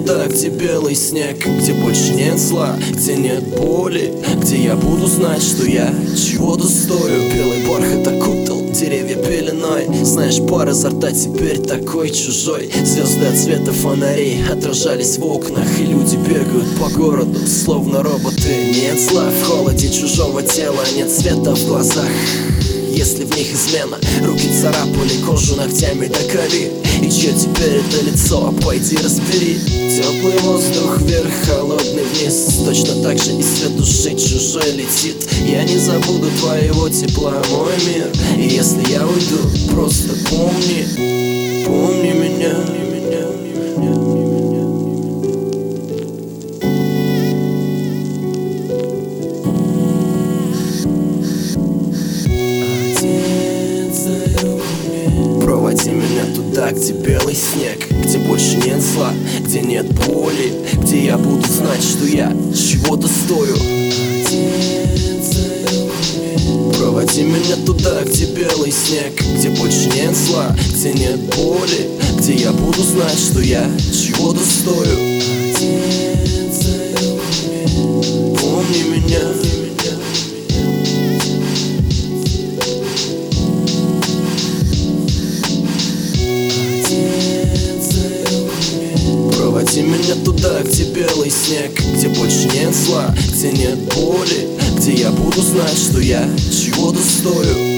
туда, где белый снег, где больше нет зла, где нет боли, где я буду знать, что я чего-то стою. Белый бархат окутал деревья пеленой. Знаешь, пар изо рта теперь такой чужой. Звезды от света фонарей отражались в окнах, и люди бегают по городу, словно роботы. Нет зла в холоде чужого тела, нет света в глазах, если в них измена. Руки царапали кожу ногтями до крови. И чье теперь это лицо? Пойди разбери. Теплый воздух вверх, холодный вниз. Точно так же и свет души чужой летит. Я не забуду твоего тепла, мой мир. И если я уйду, просто помни, помни меня. Проводи меня туда, где белый снег, где больше нет зла, где нет боли, где я буду знать, что я чего-то стою. Проводи меня туда, где белый снег, где больше нет зла, где нет боли, где я буду знать, что я чего-то стою. Помни меня. Проводи меня туда, где белый снег, где больше нет зла, где нет боли, где я буду знать, что я чего-то стою.